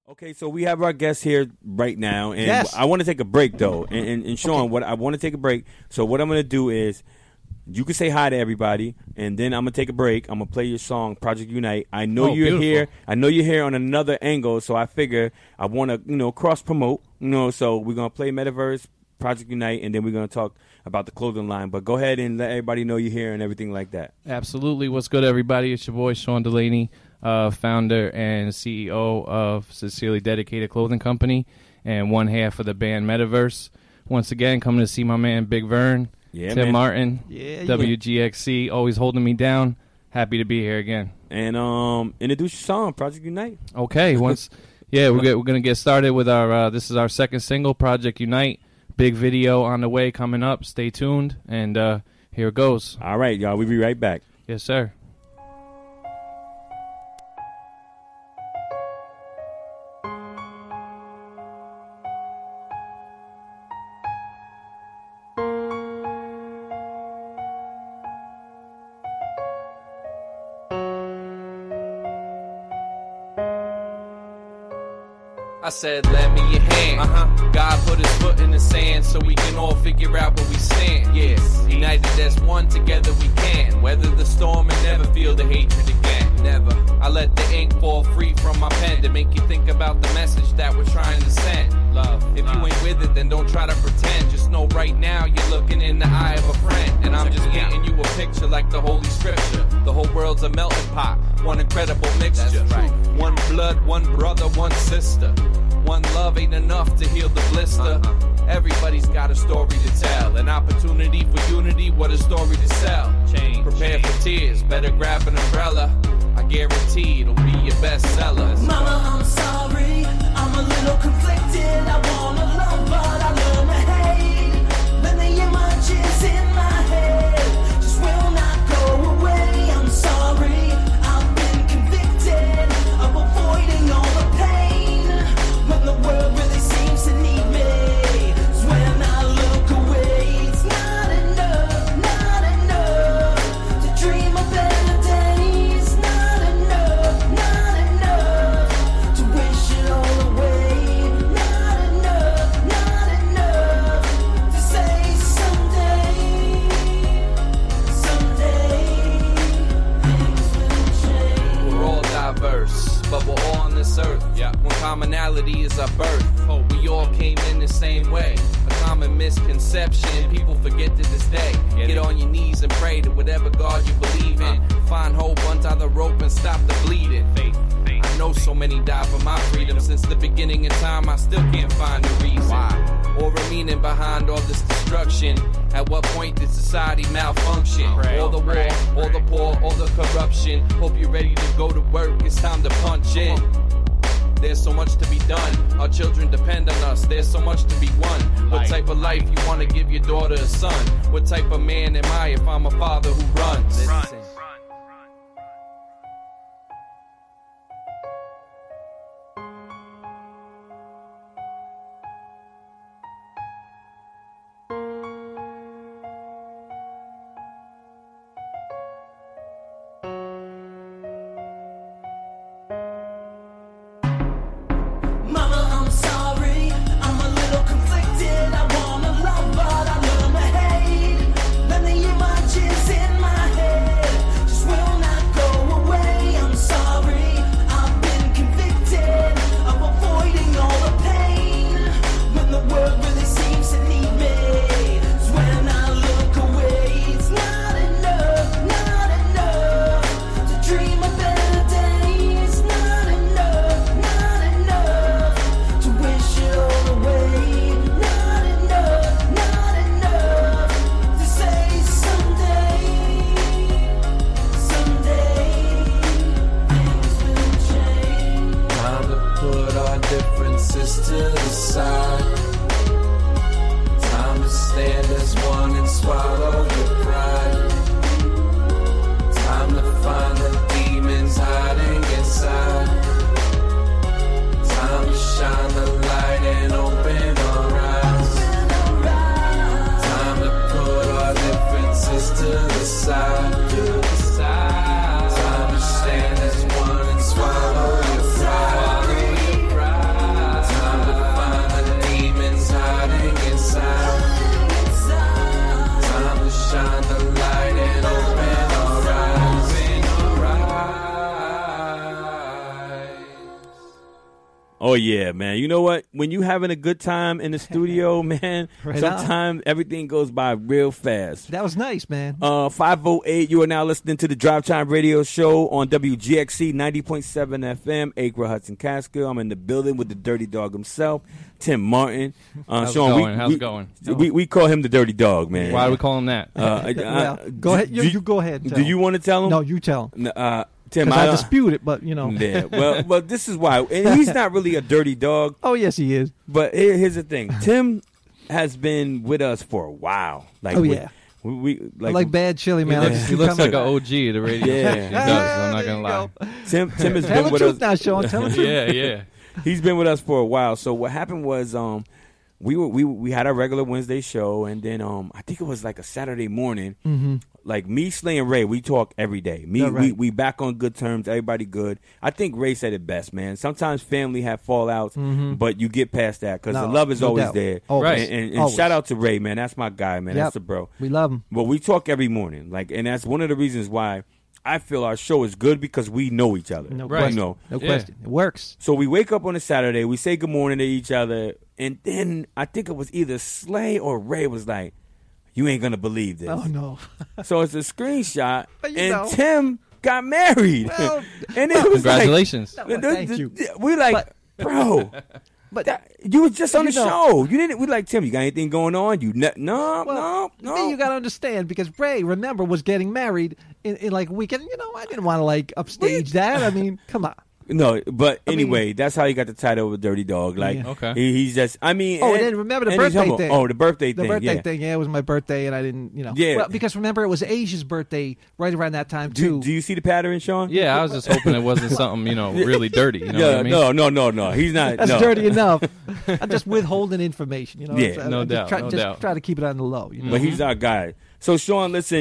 Okay, so we have our guest here right now, and Yes. I want to take a break, though. And Sean, Okay. what I want to take a break. So what I'm going to do is you can say hi to everybody, and then I'm going to take a break. I'm going to play your song, Project Unite. I know you're beautiful. here. I know you're here on another angle, so I figure I want to, cross-promote. So we're going to play Metaverse, Project Unite, and then we're going to talk about the clothing line. But go ahead and let everybody know you're here and everything like that. Absolutely. What's good, everybody? It's your boy, Sean Delaney, founder and CEO of Sincerely Dedicated Clothing Company and one half of the band Metaverse. Once again, coming to see my man Big Vern, Yeah, Tim man. Martin, Yeah. WGXC, always holding me down. Happy to be here again. And introduce your song, Project Unite. Okay, we're gonna get started with our. This is our second single, Project Unite. Big video on the way coming up. Stay tuned, and here it goes. All right, y'all. We'll be right back. Yes, sir. I said, lend me your hand. God put his foot in the sand so we can all figure out where we stand. Yes, united as one, together we can. Weather the storm and never feel the hatred again. Never. I let the ink fall free from my pen to make you think about the message that we're trying to send. Love. If you ain't with it, then don't try to pretend. Just know right now you're looking in the eye of a friend. And I'm just painting you a picture like the Holy Scripture. The whole world's a melting pot, one incredible mixture. That's right. One blood, one brother, one sister. One love ain't enough to heal the blister. Everybody's got a story to tell. An opportunity for unity, what a story to sell. Prepare for tears, better grab an umbrella. I guarantee it'll be your bestseller. Mama, I'm sorry, I'm a little conflicted. I wanna love, but I learn to hate. When the images in my head just will not go away. I'm sorry, I've been convicted of avoiding all the pain. When the world really seems to need me, it's when I look away. It's not enough to dream of better days. Not enough to wish it all away. Not enough to say someday things will change. We're all diverse, but we're all on this earth. One commonality is our birth. We all came in the same way. A common misconception, people forget to this day. Get on your knees and pray to whatever God you believe in. Find hope, untie the rope and stop the bleeding. I know so many died for my freedom. Since the beginning of time, I still can't find a reason. Why? Or a meaning behind all this destruction. At what point did society malfunction? All the war, all the poor, all the corruption. Hope you're ready to go to work, it's time to punch in. There's so much to be done. Our children depend on us. There's so much to be won. What type of life you want to give your daughter or son? What type of man am I if I'm a father who runs? Mama, I'm sorry, I'm a little conflicted. I wanna love, but I learn to hate. When the images in my head just will not go away. I'm sorry, I've been convicted of avoiding all the pain. When the world really seems to need me, it's when I look away. It's not enough to dream of better days. Not enough to wish it all away. Not enough to say someday things will change. Time to put our differences to the side. Time to stand as one and swallow your pride. Time to find the demons hiding inside. Time to shine the light and open our eyes. Time to put our differences to the side. Time to stand as one and swallow your pride. Oh, yeah, man. You know what? When you having a good time in the studio, man, Right sometimes everything goes by real fast. That was nice, man. 508, you are now listening to the Drive Time Radio Show on WGXC 90.7 FM, Acre, Hudson, Catskill. I'm in the building with the Dirty Dog himself, Tim Martin. How's Sean, it going? We call him the Dirty Dog, man. Why do we call him that? Well, go ahead. You go ahead. And tell Do you want to tell him? No, you tell him. Tim, Because I dispute it, but, Yeah, well, this is why. And he's not really a dirty dog. Oh, yes, he is. But here's the thing. Tim has been with us for a while. Oh, yeah. We I like bad chili, man. He looks like an OG of the radio. Yeah. He does. I'm not There going to you lie. go. Tim has Tell been the with truth us. now, Sean. Tell the truth. Yeah. He's been with us for a while. So what happened was we had our regular Wednesday show, and then I think it was like a Saturday morning. Mm-hmm. Like me, Slay, and Ray, we talk every day. Yeah, right. We back on good terms. Everybody good. I think Ray said it best, man. Sometimes family have fallouts, but you get past that because the No, love is no always doubt. there. Always. Right. And Always. shout out to Ray, man. That's my guy, man. Yep. That's the bro. We love him. But we talk every morning, and that's one of the reasons why I feel our show is good because we know each other. No Right. question. No. No Yeah. question. It works. So we wake up on a Saturday, we say good morning to each other, and then I think it was either Slay or Ray was like, "You ain't gonna believe this." Oh, no. So it's a screenshot, But you and know. Tim got married, Well, and it was Congratulations. Well, thank you. We like, But- bro. But You was just on the You know. show. You didn't. We like Tim. You got anything going on? No. then you got to understand because Ray, remember, was getting married in like a weekend. I didn't want to like upstage that. I mean, come on. No, but I mean- anyway, that's how he got the title of Dirty Dog. Like, Yeah. Okay. he's just. I mean, Oh, and then remember the and he's birthday humble. thing. Oh, the birthday The thing. birthday yeah. thing, yeah, it was my birthday, and I didn't, Yeah. Well, because remember, it was Asia's birthday right around that time too. Do you see the pattern, Sean? Yeah, I was just hoping it wasn't something, really dirty. You know what I mean? No. He's not. That's no. dirty enough. I'm just withholding information, Yeah. So No I doubt, Try, no just doubt. try to keep it on the low. But he's our guy. So Sean, listen,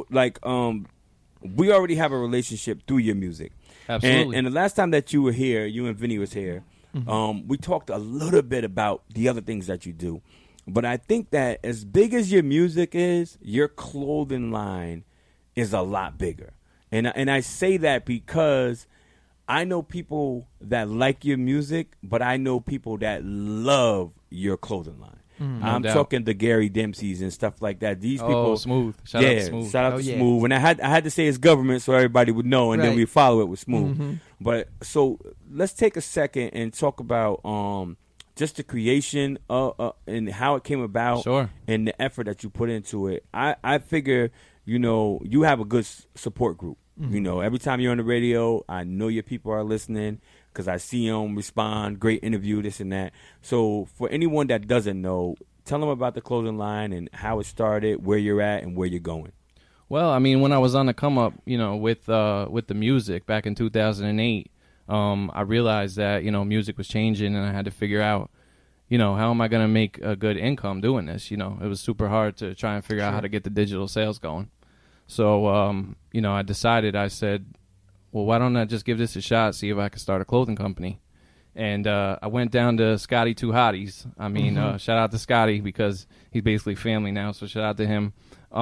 we already have a relationship through your music. Absolutely. And the last time that you were here, you and Vinny was here, we talked a little bit about the other things that you do. But I think that as big as your music is, your clothing line is a lot bigger. And I say that because I know people that like your music, but I know people that love your clothing line. I'm doubt. talking the Gary Dempseys and stuff like that. These people, Oh, Smooth. Shout out to Smooth. shout out Oh, to yeah. Smooth. And I had to say his government so everybody would know, and then Right. we follow it with Smooth. But so let's take a second and talk about just the creation and how it came about, Sure. and the effort that you put into it. I figure you have a good support group. Every time you're on the radio, I know your people are listening because I see them respond. Great interview, this and that. So for anyone that doesn't know, tell them about the clothing line and how it started, where you're at, and where you're going. Well, I mean, when I was on the come up, with the music back in 2008, I realized that music was changing, and I had to figure out, how am I going to make a good income doing this? It was super hard to try and figure out how to get the digital sales going. So, I said, well, why don't I just give this a shot, see if I can start a clothing company? And I went down to Scotty Two Hotties. I mean, shout out to Scotty because he's basically family now, so shout out to him.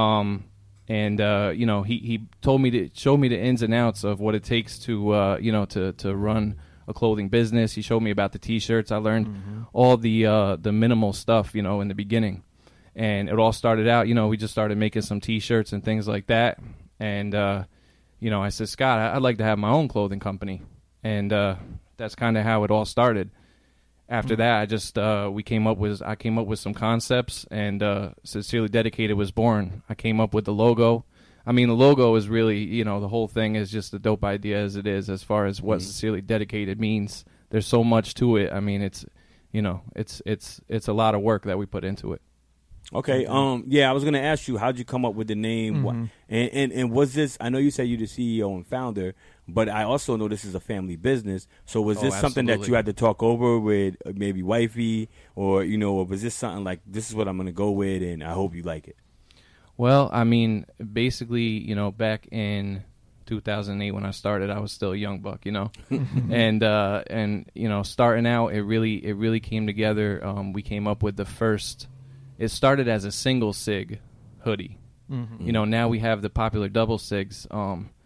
He told me to show me the ins and outs of what it takes to to run a clothing business. He showed me about the T-shirts. I learned all the minimal stuff, in the beginning. And it all started out, we just started making some T-shirts and things like that. And, I said, Scott, I'd like to have my own clothing company. And that's kind of how it all started. After that, I came up with some concepts, and Sincerely Dedicated was born. I came up with the logo. I mean, the logo is really, the whole thing is just a dope idea as it is, as far as what Sincerely Dedicated means. There's so much to it. I mean, it's a lot of work that we put into it. Okay. I was gonna ask you, how'd you come up with the name? And was this? I know you said you're the CEO and founder, but I also know this is a family business. So was this something that absolutely. you had to talk over with maybe wifey, or or was this something like, this is what I'm gonna go with, and I hope you like it? Well, I mean, basically, back in 2008 when I started, I was still a young buck, and starting out, it really came together. We came up with the first. It started as a single sig hoodie. Now we have the popular double sigs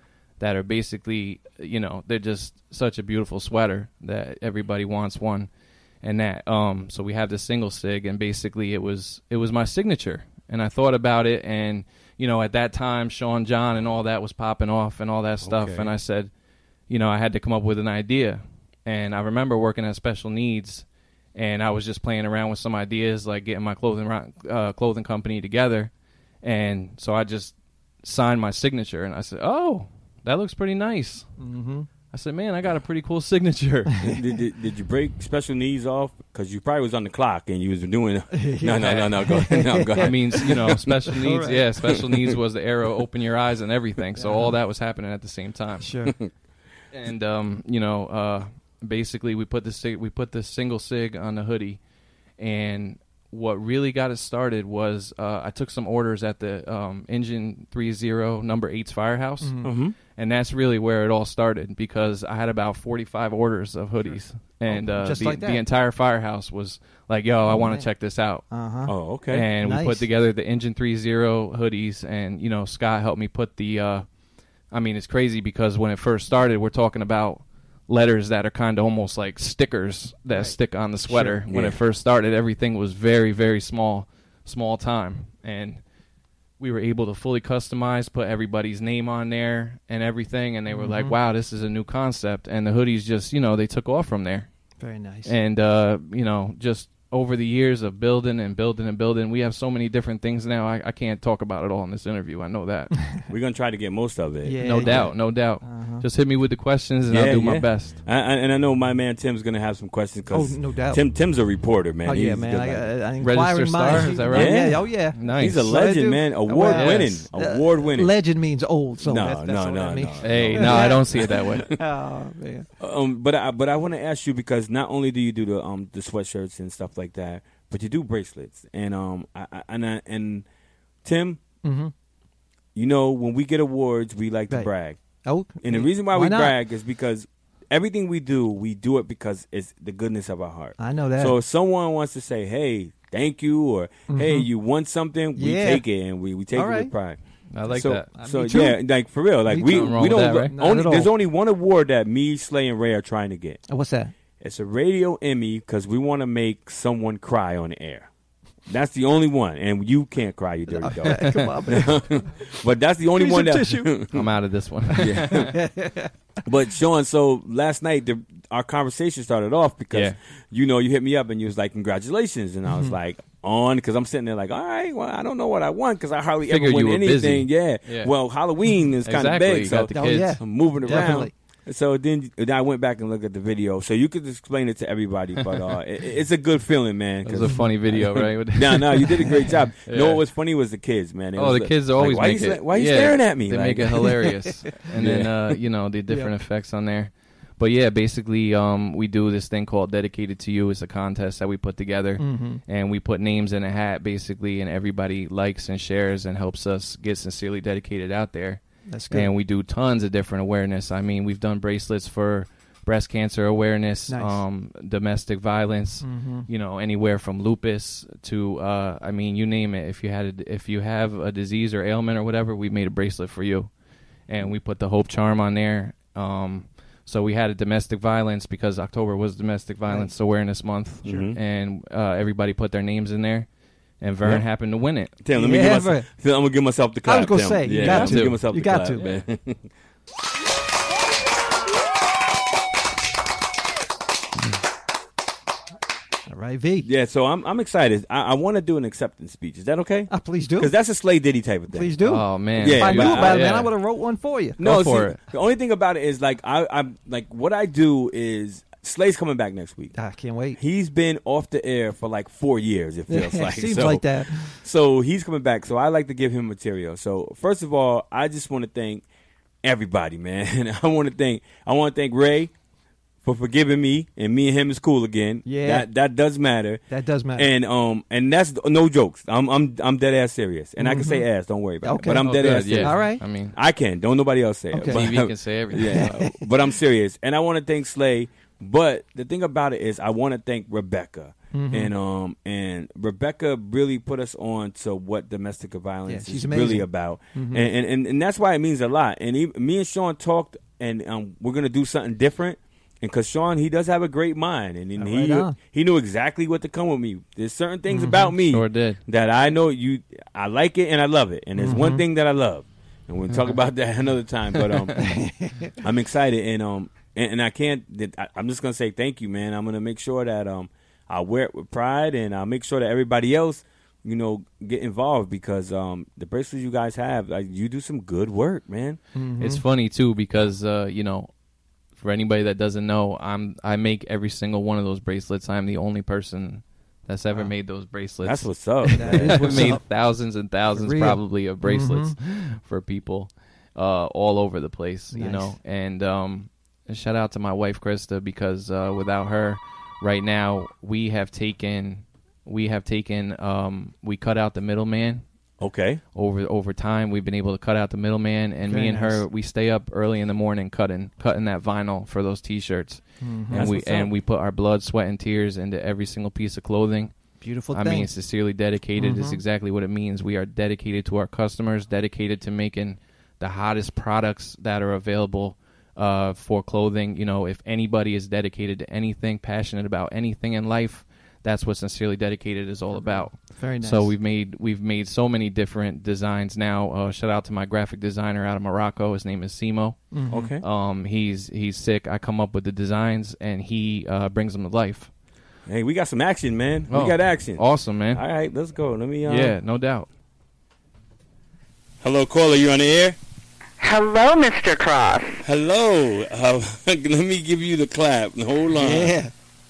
that are basically, they're just such a beautiful sweater that everybody wants one. And that, so we have this single sig, and basically it was my signature. And I thought about it, and at that time, Sean John and all that was popping off and all that stuff. Okay. And I said, I had to come up with an idea. And I remember working at Special Needs, and I was just playing around with some ideas, like getting my clothing company together. And so I just signed my signature, and I said, "Oh, that looks pretty nice." Mm-hmm. I said, "Man, I got a pretty cool signature." Did you break Special Needs off? Because you probably was on the clock and you was doing. No. Go ahead. No, go ahead. I mean, Special Needs. Right. Yeah, Special Needs was the era of Open Your Eyes and everything. So all that was happening at the same time. Sure. And basically we put this single sig on the hoodie, and what really got it started was I took some orders at the Engine 30 number 8's Firehouse, Mm-hmm. and that's really where it all started, because I had about 45 orders of hoodies, and just like that. the entire Firehouse was like, "Yo, I want to check this out." Uh-huh. Oh, okay. And Nice. we put together the Engine 30 hoodies, and Scott helped me put the it's crazy because when it first started, we're talking about letters that are kind of almost like stickers that stick on the sweater. Sure. When Yeah. it first started, everything was very, very small time, and we were able to fully customize, put everybody's name on there and everything, and they were like, "Wow, this is a new concept." And the hoodies just, they took off from there. Very nice. And just over the years of building, we have so many different things now. I can't talk about it all in this interview. I know that. We're gonna try to get most of it. Yeah. No doubt. Uh-huh. Just hit me with the questions, and I'll do my yeah. best. And I know my man Tim's gonna have some questions because Oh, no doubt. Tim's a reporter, man. Oh He's yeah, man! good I like- got an Register inquiring star, mind. is that right? Yeah. Yeah. Oh yeah. Nice. He's a So I legend, do. man. Award-winning. Yes. Award-winning. Legend means old, so No, that's no, what no, I mean. no. Hey, no, I don't see it that way. Oh man. But I want to ask you, because not only do you do the sweatshirts and stuff like that, but you do bracelets. And and Tim, Mm-hmm. when we get awards, we like to Right. brag. Oh, And the reason why we not? brag is because everything we do it because it's the goodness of our heart. I know that. So if someone wants to say, "Hey, thank you," or "Hey, you won something," we Yeah. take it, and we take All it right. with pride. I like so, that. So Me too. yeah, like for real, like Me we too. Nothing wrong we with don't that, right? Not at all. there's only one award that me, Slay, and Ray are trying to get. What's that? It's a radio Emmy because we want to make someone cry on the air. That's the only one, and you can't cry, you dirty dog. Come on, man. But that's the only Give me one some that. tissue. I'm out of this one. But Sean, so last night our conversation started off because you hit me up and you was like, "Congratulations," and I was like, "On," because I'm sitting there like, "All right, well, I don't know what I won because I hardly Figure ever win you were anything." busy. Yeah. Well, Halloween is kind of Exactly. big, You so got the Oh, kids. yeah. I'm moving around. Definitely. So then I went back and looked at the video. So you could explain it to everybody, but it's a good feeling, man. It was a funny video, right? No, you did a great job. You know Yeah. what was funny was the kids, man. They Oh, was the like- kids always like, make it. Why you yeah, staring at me? They Like- make it hilarious, and then Yeah. the different effects on there. But yeah, basically, we do this thing called Dedicated to You. It's a contest that we put together, and we put names in a hat, basically, and everybody likes and shares and helps us get Sincerely Dedicated out there. That's good. And we do tons of different awareness. I mean, we've done bracelets for breast cancer awareness, Nice. domestic violence, anywhere from lupus to, you name it. If you have a disease or ailment or whatever, we made a bracelet for you. And we put the Hope Charm on there. So we had a domestic violence because October was Domestic Violence Awareness Month. Sure. Mhm. And everybody put their names in there. And Vern happened to win it. Tim, let me Yeah, give myself, I'm gonna give myself the clap. I was gonna Tim. say, you yeah, got I'm to. gonna give myself You the got clap, to. man. All right, V. Yeah, so I'm excited. I want to do an acceptance speech. Is that okay? Please do. Because that's a Slay Diddy type of thing. Please do. Oh, man. Yeah, If I knew but- about it, man, yeah. I would have wrote one for you. No, Go for see, it. the only thing about it is like I'm like what I do is Slay's coming back next week. I can't wait. He's been off the air for like 4 years. It feels like Seems so, like that. So he's coming back. So I like to give him material. So first of all, I just want to thank everybody, man. I want to thank Ray for forgiving me, and me and him is cool again. Yeah. that does matter. That does matter. And that's no jokes. I'm dead ass serious, and I can say ass. Don't worry about Okay. it. But I'm Oh, dead good, ass serious. yeah. All right. I mean, I can. Don't nobody else say it. Okay. But- TV can say everything. yeah, but I'm serious, and I want to thank Slay. But the thing about it is, I want to thank Rebecca and Rebecca really put us on to what domestic violence she's is amazing. really about, and that's why it means a lot. And me and Sean talked, and we're gonna do something different. And because Sean, he does have a great mind, and Right on. he knew exactly what to come with me. There's certain things about me Sure did. that I know I like it and I love it. And there's one thing that I love, and we'll talk about that another time. But I'm excited, and I can't. I'm just gonna say thank you, man. I'm gonna make sure that I wear it with pride, and I'll make sure that everybody else, get involved because the bracelets you guys have, you do some good work, man. It's funny too because for anybody that doesn't know, I make every single one of those bracelets. I'm the only person that's ever made those bracelets. That's what's up. That is I've what's made up. thousands and thousands For real. probably of bracelets for people all over the place, Nice. And shout out to my wife Krista because without her right now we cut out the middleman. Okay. Over time, we've been able to cut out the middleman, and Very me and her, nice. we stay up early in the morning cutting that vinyl for those T-shirts, That's what's up. and we put our blood, sweat, and tears into every single piece of clothing. Beautiful I thing. mean, sincerely dedicated is exactly what it means. We are dedicated to our customers, dedicated to making the hottest products that are available for clothing. If anybody is dedicated to anything, passionate about anything in life, that's what Sincerely Dedicated is all about. Very nice. So we've made so many different designs now. Shout out to my graphic designer out of Morocco. His name is Simo. Okay. He's sick. I come up with the designs and he brings them to life. Hey, we got some action, man. Oh, We got action. Awesome, man. All right, let's go. Let me. Yeah, no doubt. Hello, caller. You on the air? Hello, Mr. Cross. Hello. Let me give you the clap. Hold on. Yeah.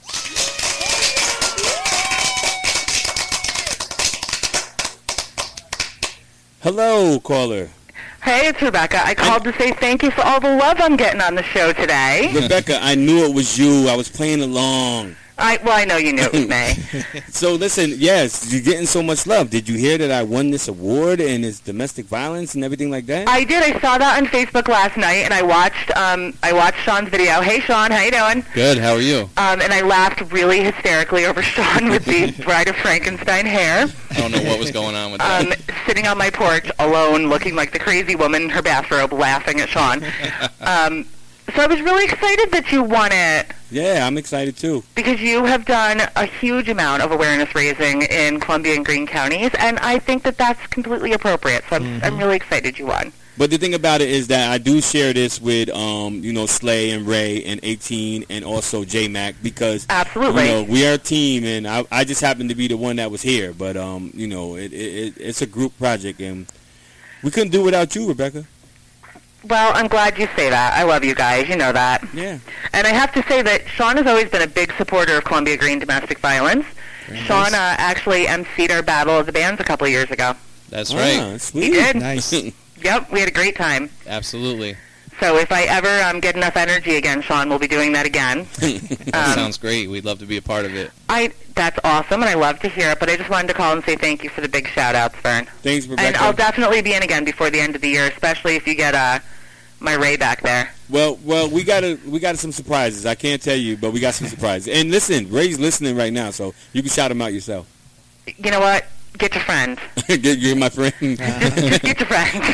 Hello, caller. Hey, it's Rebecca. I called to say thank you for all the love I'm getting on the show today. Rebecca, I knew it was you. I was playing along. I know you knew it was me. So listen, yes, you're getting so much love. Did you hear that I won this award and it's domestic violence and everything like that? I did. I saw that on Facebook last night, and I watched Sean's video. Hey, Sean, how you doing? Good. How are you? And I laughed really hysterically over Sean with the Bride of Frankenstein hair, I don't know what was going on with that. sitting on my porch alone, looking like the crazy woman in her bathrobe, laughing at Sean. So I was really excited that you won it, Yeah, I'm excited too. because you have done a huge amount of awareness raising in Columbia and Greene counties, and I think that that's completely appropriate. So I'm really excited you won. But the thing about it is that I do share this with, Slay and Ray and 18 and also J-Mac because, Absolutely. we are a team and I just happened to be the one that was here. But, it's a group project and we couldn't do it without you, Rebecca. Well, I'm glad you say that. I love you guys. You know that. Yeah. And I have to say that Sean has always been a big supporter of Columbia Greene domestic violence. Sean actually emceed our Battle of the Bands a couple of years ago. That's Ah, sweet. He did. Nice. Yep, we had a great time. Absolutely. So if I ever get enough energy again, Sean, we'll be doing that again. That sounds great. We'd love to be a part of it. That's awesome, and I love to hear it, but I just wanted to call and say thank you for the big shout-outs, Vern. Thanks, Rebecca. And I'll definitely be in again before the end of the year, especially if you get my Ray back there. Well, we got some surprises. I can't tell you, but we got some surprises. And listen, Ray's listening right now, so you can shout him out yourself. You know what? Get your friends. You're my friend. Just get your friends.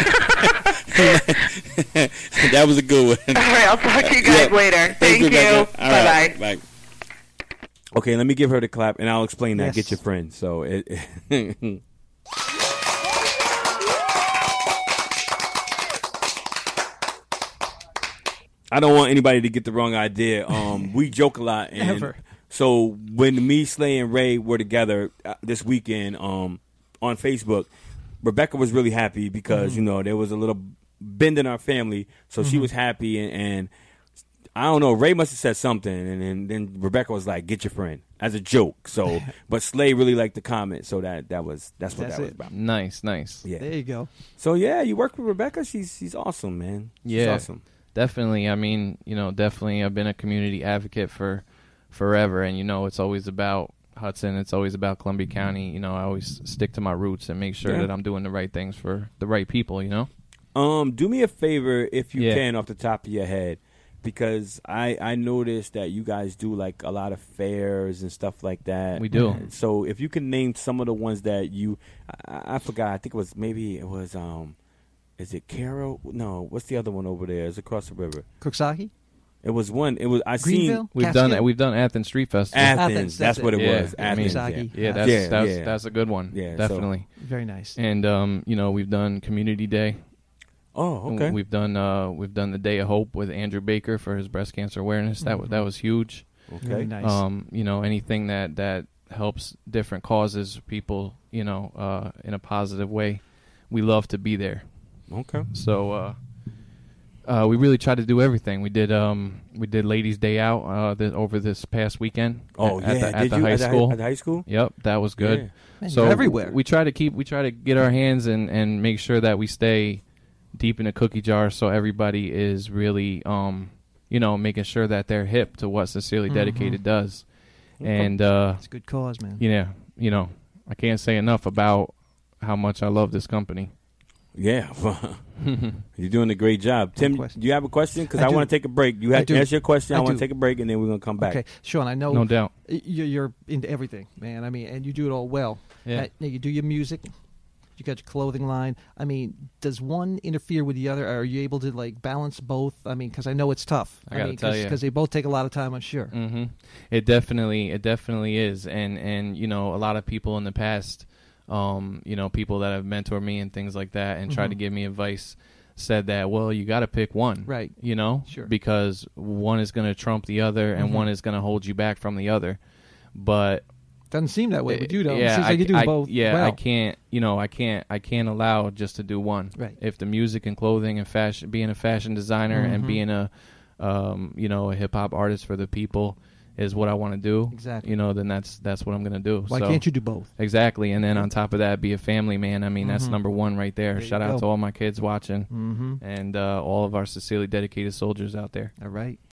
That was a good one. All right, I'll talk to you guys Yeah. later. Thanks, Thank you. Rebecca. All Bye-bye. right, bye. Okay, let me give her the clap, and I'll explain that. Yes. Get your friend. So I don't want anybody to get the wrong idea. We joke a lot. And Ever. So when me, Slay, and Ray were together this weekend on Facebook, Rebecca was really happy because, there was a little bend in our family. So she was happy. And I don't know, Ray must have said something. And then Rebecca was like, get your friend, as a joke. So, but Slay really liked the comment. So that's what That's that was it. about. Nice. Yeah. There you go. So, yeah, you work with Rebecca. She's awesome, man. She's Yeah. awesome. Definitely. I mean, definitely I've been a community advocate for forever. And, it's always about Hudson. It's always about Columbia County. I always stick to my roots and make sure Yeah. that I'm doing the right things for the right people, Do me a favor, if you Yeah. can, off the top of your head. because I noticed that you guys do like a lot of fairs and stuff like that. We do. So if you can name some of the ones that I forgot. I think it was is it Carroll? No, what's the other one over there? It's across the river. Cooksaki? It was one. It was Greenville? We've Catskill? done Athens Street Festival. Athens. That's that's what it it. was. Yeah, I Athens. mean, Yeah, Yeah. that's a good one. Yeah, so- Definitely. Very nice. And we've done Community Day. Oh, okay. We've done the Day of Hope with Andrew Baker for his breast cancer awareness. That was huge. Very Okay. nice. Anything that helps different causes, people, in a positive way, we love to be there. Okay. So we really try to do everything. We did Ladies' Day Out over this past weekend. Oh, at yeah. the Did you high school. At the high school? Yep, that was good. Yeah. Man, So you're everywhere. we try to get our hands and make sure that we stay deep in the cookie jar, so everybody is really making sure that they're hip to what Sincerely Dedicated does. And It's a good cause, man. I can't say enough about how much I love this company. Yeah. You're doing a great job. Tim, question. do you have a question? Because I I do. want to take a break. You I have to do. ask your question. I I want do. to take a break, and then we're going to come back. Okay, Sean, I know No doubt. you're into everything, man. I mean, and you do it all well. Yeah. Now, you do your music. You got your clothing line. I mean, does one interfere with the other? Are you able to like balance both? I mean, because I know it's tough. I gotta tell you. because they both take a lot of time. I'm sure. Mm-hmm. It definitely is, and a lot of people in the past, people that have mentored me and things like that, and tried to give me advice, said that, well, you got to pick one, Right. Sure. Because one is going to trump the other, and one is going to hold you back from the other. But Doesn't seem that way with you, though. yeah, it seems like you do both. Yeah, well. I can't allow just to do one. Right. If the music and clothing and fashion, being a fashion designer and being a hip hop artist for the people is what I want to do. Exactly. Then that's what I'm gonna do. Why So- can't you do both? Exactly, and then on top of that, be a family man. I mean, that's number one right there. There you Shout out go. to all my kids watching, and all of our sincerely dedicated soldiers out there. All right.